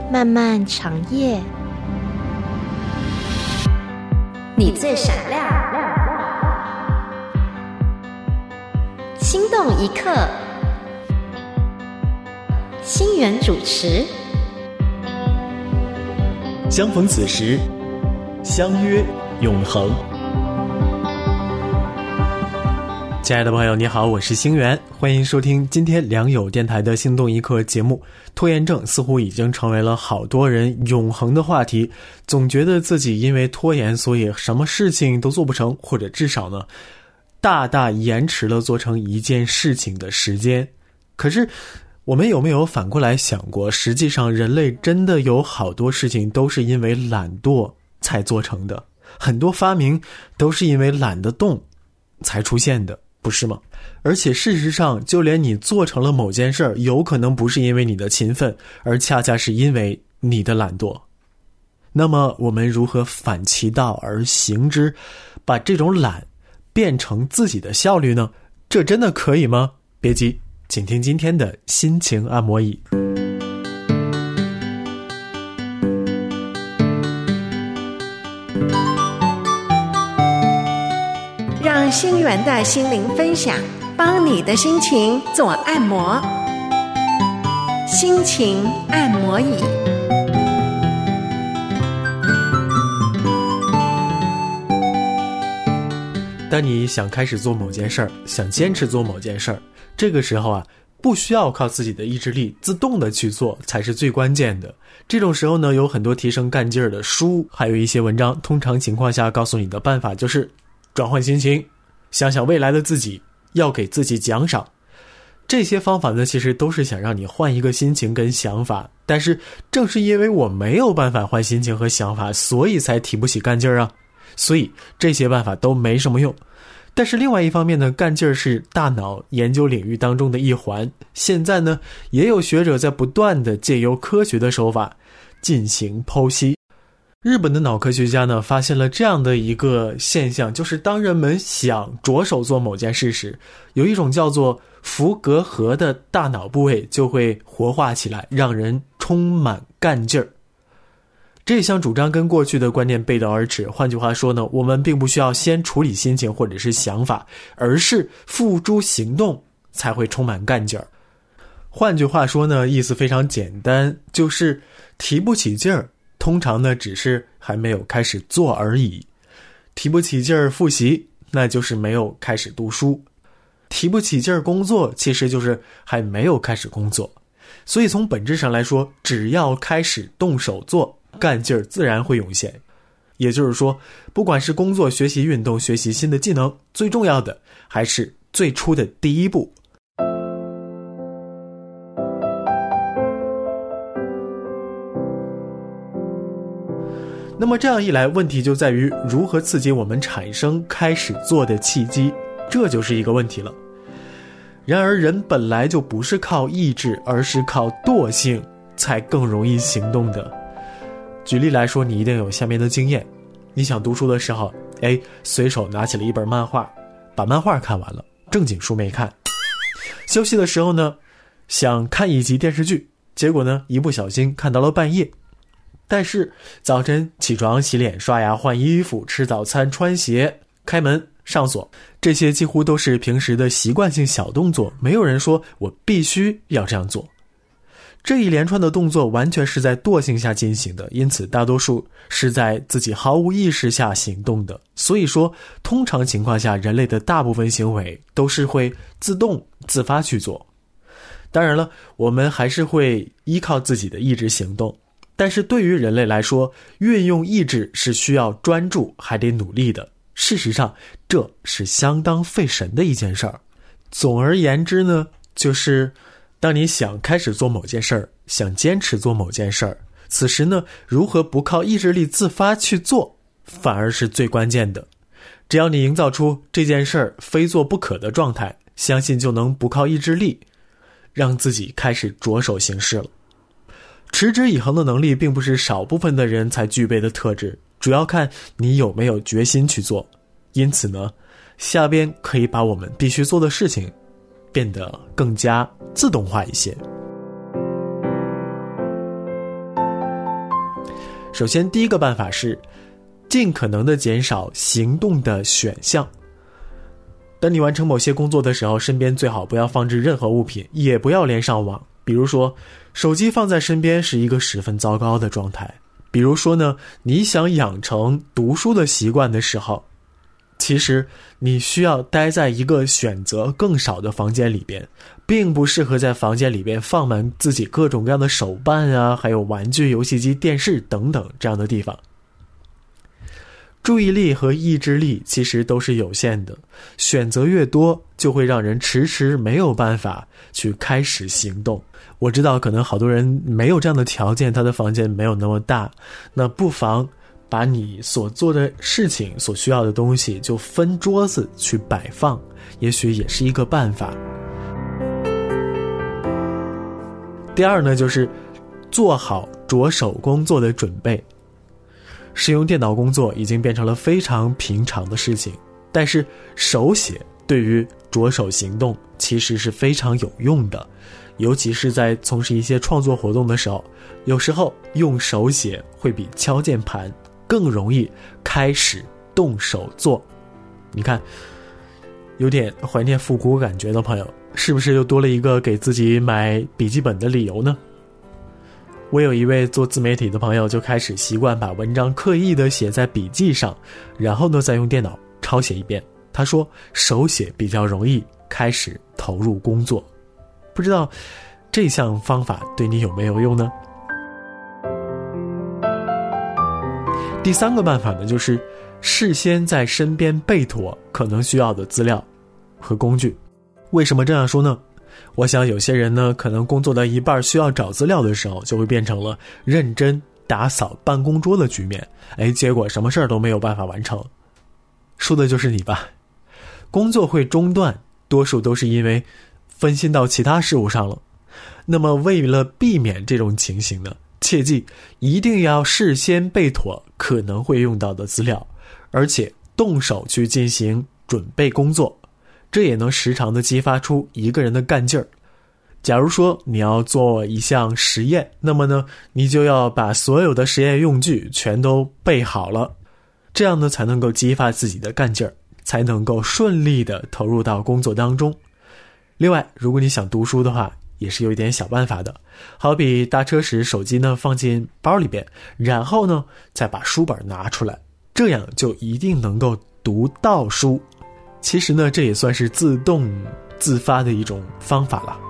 漫漫长夜，你最闪亮，心动一刻，星源主持。 相逢此时，相约永恒。亲爱的朋友你好，我是星源，欢迎收听今天良友电台的心动一刻节目。拖延症似乎已经成为了好多人永恒的话题，总觉得自己因为拖延，所以什么事情都做不成，或者至少呢大大延迟了做成一件事情的时间。可是我们有没有反过来想过，实际上人类真的有好多事情都是因为懒惰才做成的，很多发明都是因为懒得动才出现的，不是吗？而且事实上，就连你做成了某件事儿，有可能不是因为你的勤奋，而恰恰是因为你的懒惰。那么我们如何反其道而行之，把这种懒变成自己的效率呢？这真的可以吗？别急，请听今天的心情按摩椅。 让星源的心灵分享帮你的心情做按摩，心情按摩椅。 当你想开始做某件事儿，想坚持做某件事儿，这个时候啊，不需要靠自己的意志力，自动的去做才是最关键的。这种时候呢，有很多提升干劲儿的书，还有一些文章，通常情况下告诉你的办法就是转换心情，想想未来的自己，要给自己奖赏。这些方法呢，其实都是想让你换一个心情跟想法，但是正是因为我没有办法换心情和想法，所以才提不起干劲儿啊。所以这些办法都没什么用。但是另外一方面呢，干劲儿是大脑研究领域当中的一环，现在呢也有学者在不断的借由科学的手法进行剖析。日本的脑科学家呢发现了这样的一个现象，就是当人们想着手做某件事时，有一种叫做伏隔核的大脑部位就会活化起来，让人充满干劲儿。这项主张跟过去的观念背道而驰，换句话说呢，我们并不需要先处理心情或者是想法，而是付诸行动才会充满干劲儿。换句话说呢，意思非常简单，就是提不起劲儿，通常呢只是还没有开始做而已。提不起劲儿复习，那就是没有开始读书。提不起劲儿工作，其实就是还没有开始工作。所以从本质上来说，只要开始动手做，干劲儿自然会涌现。也就是说，不管是工作、学习、运动、学习新的技能，最重要的还是最初的第一步。那么这样一来，问题就在于如何刺激我们产生开始做的契机，这就是一个问题了。然而人本来就不是靠意志，而是靠惰性才更容易行动的。举例来说，你一定有下面的经验，你想读书的时候，随手拿起了一本漫画，把漫画看完了，正经书没看。休息的时候呢，想看一集电视剧，结果呢一不小心看到了半夜。但是早晨起床、洗脸、刷牙、换衣服、吃早餐、穿鞋、开门、上锁，这些几乎都是平时的习惯性小动作，没有人说我必须要这样做。这一连串的动作完全是在惰性下进行的，因此大多数是在自己毫无意识下行动的。所以说，通常情况下，人类的大部分行为都是会自动自发去做。当然了，我们还是会依靠自己的意志行动，但是对于人类来说，运用意志是需要专注，还得努力的。事实上，这是相当费神的一件事儿。总而言之呢，就是当你想开始做某件事儿，想坚持做某件事儿，此时呢，如何不靠意志力自发去做，反而是最关键的。只要你营造出这件事儿非做不可的状态，相信就能不靠意志力，让自己开始着手行事了。持之以恒的能力并不是少部分的人才具备的特质，主要看你有没有决心去做。因此呢，下边可以把我们必须做的事情变得更加自动化一些。 首先第一个办法是尽可能的减少行动的选项。当你完成某些工作的时候，身边最好不要放置任何物品，也不要连上网。比如说手机放在身边是一个十分糟糕的状态。比如说呢，你想养成读书的习惯的时候，其实你需要待在一个选择更少的房间里边，并不适合在房间里边放满自己各种各样的手办啊，还有玩具、游戏机、电视等等这样的地方。注意力和意志力其实都是有限的，选择越多就会让人迟迟没有办法去开始行动。我知道可能好多人没有这样的条件，他的房间没有那么大，那不妨把你所做的事情所需要的东西就分桌子去摆放，也许也是一个办法。第二呢，就是做好着手工作的准备。使用电脑工作已经变成了非常平常的事情，但是手写对于着手行动其实是非常有用的，尤其是在从事一些创作活动的时候，有时候用手写会比敲键盘更容易开始动手做。你看，有点怀念复古感觉的朋友，是不是又多了一个给自己买笔记本的理由呢？我有一位做自媒体的朋友就开始习惯把文章刻意的写在笔记上，然后呢再用电脑抄写一遍。他说手写比较容易开始投入工作。不知道这项方法对你有没有用呢？第三个办法呢，就是事先在身边备妥可能需要的资料和工具。为什么这样说呢？我想有些人呢，可能工作到一半需要找资料的时候，就会变成了认真打扫办公桌的局面，结果什么事儿都没有办法完成。说的就是你吧。工作会中断，多数都是因为分心到其他事物上了。那么为了避免这种情形呢，切记一定要事先备妥可能会用到的资料，而且动手去进行准备工作，这也能时常的激发出一个人的干劲儿。假如说你要做一项实验，那么呢，你就要把所有的实验用具全都备好了，这样呢才能够激发自己的干劲儿，才能够顺利的投入到工作当中。另外，如果你想读书的话，也是有一点小办法的，好比搭车时手机呢放进包里边，然后呢再把书本拿出来，这样就一定能够读到书。其实呢，这也算是自动自发的一种方法了。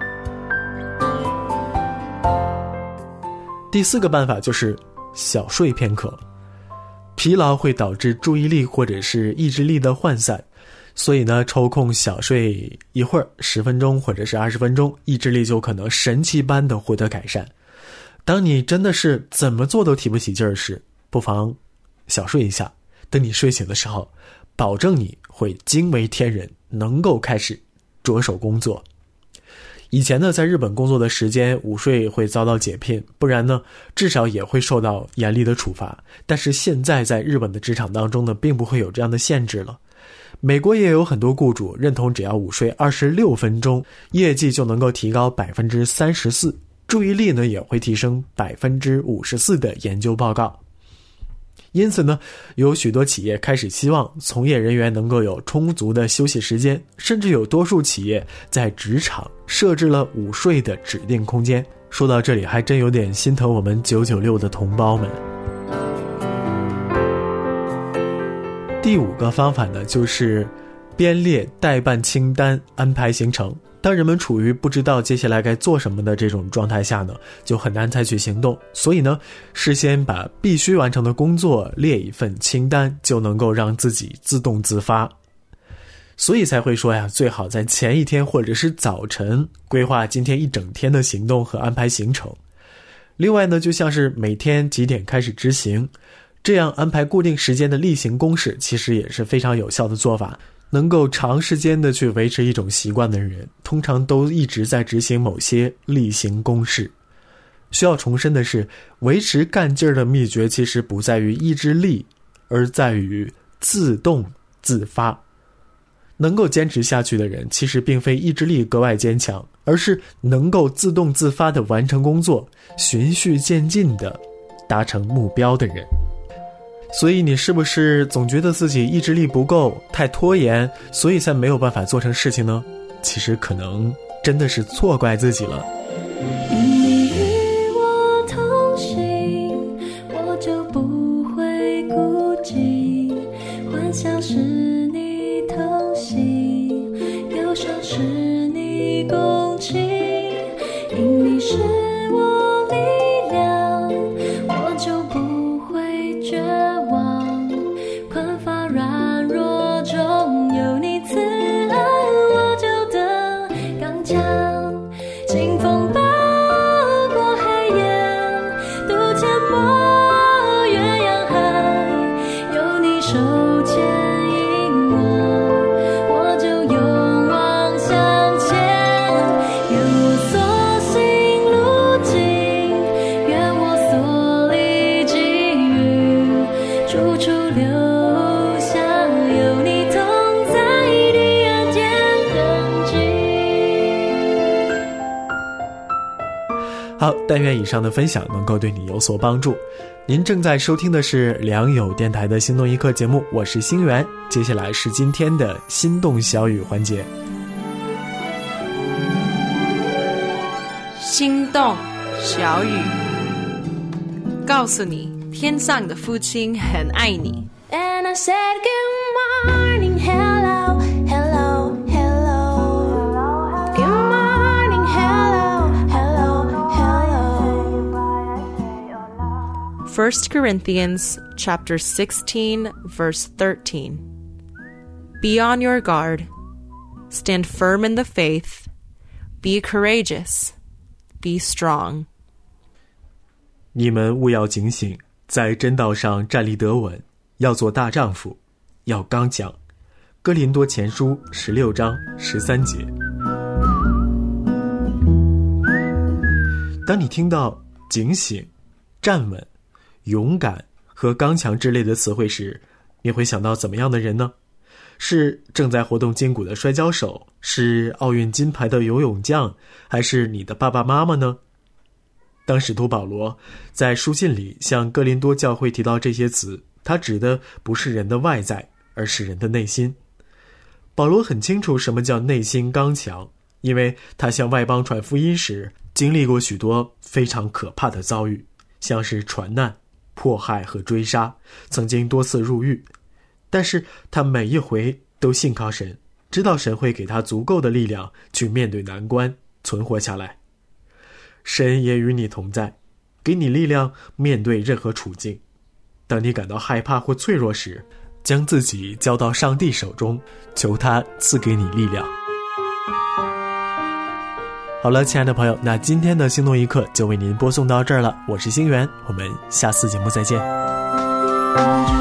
第四个办法就是小睡片刻。疲劳会导致注意力或者是意志力的涣散，所以呢，抽空小睡一会儿，10分钟或者是20分钟，意志力就可能神奇般的获得改善。当你真的是怎么做都提不起劲儿时，不妨小睡一下，等你睡醒的时候，保证你会惊为天人，能够开始着手工作。以前呢，在日本工作的时间，午睡会遭到解聘，不然呢，至少也会受到严厉的处罚。但是现在在日本的职场当中呢，并不会有这样的限制了。美国也有很多雇主认同只要午睡26分钟，业绩就能够提高34%，注意力呢也会提升54%的研究报告。因此呢，有许多企业开始希望从业人员能够有充足的休息时间，甚至有多数企业在职场设置了午睡的指定空间。说到这里，还真有点心疼我们996的同胞们。第5个方法呢，就是编列待办清单，安排行程。当人们处于不知道接下来该做什么的这种状态下呢，就很难采取行动。所以呢，事先把必须完成的工作列一份清单，就能够让自己自动自发。所以才会说呀，最好在前一天或者是早晨规划今天一整天的行动和安排行程。另外呢，就像是每天几点开始执行，这样安排固定时间的例行公事，其实也是非常有效的做法。能够长时间的去维持一种习惯的人，通常都一直在执行某些例行公事。需要重申的是，维持干劲儿的秘诀其实不在于意志力，而在于自动自发。能够坚持下去的人，其实并非意志力格外坚强，而是能够自动自发的完成工作，循序渐进的达成目标的人。所以你是不是总觉得自己意志力不够，太拖延，所以才没有办法做成事情呢？其实可能真的是错怪自己了。 你与我同行，我就不会孤寂，欢笑是你同行，忧伤是你共情，因你是我力量，我就不会绝望，困乏软弱中有你慈爱，我就得刚强，清风把过黑夜，渡阡陌越洋海，有你手牵引我就勇往向前，愿我所行路径，愿我所历际遇，处处留下有你同在的恩典痕迹。 好，但愿以上的分享能够对你有所帮助。您正在收听的是良友电台的心动一刻节目，我是星源。接下来是今天的心动小语环节。 心动小语，告诉你，天上的父亲很爱你。 And I said good morning, hello, hello, hello. Good morning, hello, hello, hello. 1 Corinthians chapter 16, verse 13. Be on your guard. Stand firm in the faith. Be courageous. Be strong. 你们务要警醒，在真道上站立得稳，要做大丈夫，要刚强。哥林多前书16章13节。当你听到警醒、站稳、勇敢和刚强之类的词汇时，你会想到怎么样的人呢？是正在活动筋骨的摔跤手，是奥运金牌的游泳将，还是你的爸爸妈妈呢？当使徒保罗在书信里向哥林多教会提到这些词，他指的不是人的外在，而是人的内心。保罗很清楚什么叫内心刚强，因为他向外邦传福音时经历过许多非常可怕的遭遇，像是传难、迫害和追杀，曾经多次入狱。但是他每一回都信靠神，知道神会给他足够的力量去面对难关，存活下来。神也与你同在，给你力量面对任何处境。当你感到害怕或脆弱时，将自己交到上帝手中，求他赐给你力量。好了，亲爱的朋友，那今天的心动一刻就为您播送到这儿了。我是星源，我们下次节目再见。